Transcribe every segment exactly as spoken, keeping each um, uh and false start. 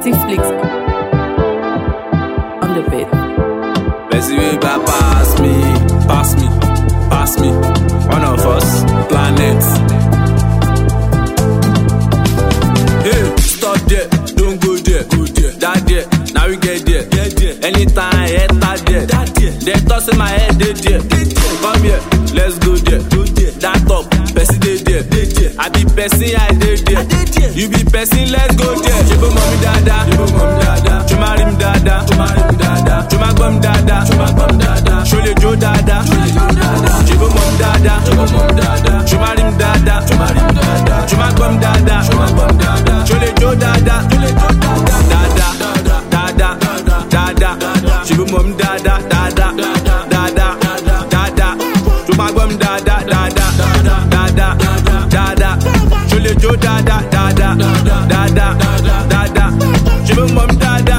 T-Flix on the bed. Bessie way back pass me, pass me, pass me. One of us, planets. Hey, stop there, don't go there, go there. That there, now we get there, get there. Anytime I head that there, that there. They toss in my head, they there. Come here, let's go there, go there. That up, Bessie they there, they there. I be Bessie, I they there, you be Bessie, let's go there. Chibo mommy dada, chibo mommy dada. Chuma rim dada, chuma rim dada. Chuma gum dada, chuma gum dada. Shole jo dada, shole jo dada. Chibo mommy dada, chibo mommy dada. Chuma rim dada, chuma rim dada. Chuma gum dada, chuma gum dada. Shole jo dada, shole jo dada. Dada, dada, dada, dada. Chibo mommy dada, dada, dada, dada. Chuma gum dada, dada, dada, dada. Shole jo dada, dada, dada, dada. Chibo mommy dada.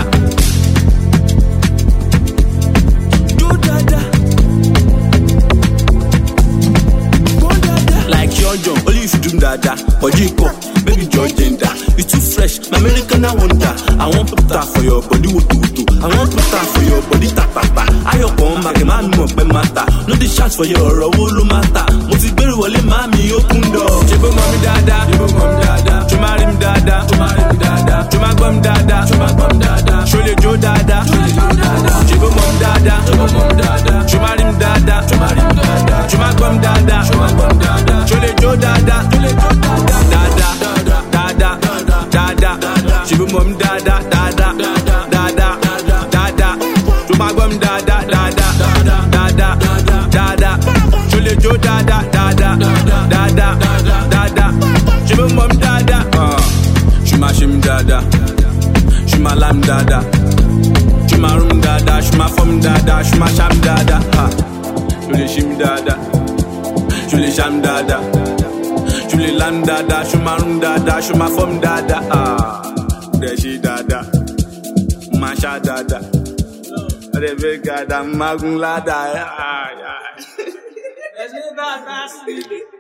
Only if you do dada, but you go, baby George gender. You too fresh, my American I wonder. I want put that for your body, what do do? I want put that for your body, tap papa. I hope on my man no be matter. No the chance for your role matter. Must be wale mami open door. Chibo mommy dada, chibo mommy dada. Chuma rim dada, chuma rim dada. Chuma gum dada, chuma gum dada. Shole jo dada, shole jo dada. Chibo mommy dada, chibo mommy dada. Chuma rim dada, chuma rim dada. Chuma gum dada, chuma gum dada. Shole jo dada, shole jo dada. Dada, dada, dada, dada. Chibo mommy dada, dada, dada, dada. Chuma gum dada, dada, dada, dada. Shole jo dada, dada, dada, dada. Chibo mommy dada. Shuma shim dada, shuma lam dada. Shuma rum dada, shuma fum dada, shuma sham dada. Shule shim dada, shule sham dada. Shule lam dada, shuma rum dada, shuma fum dada. Deshi dada, masha dada. Rebe gada magun lada. Deshi dada.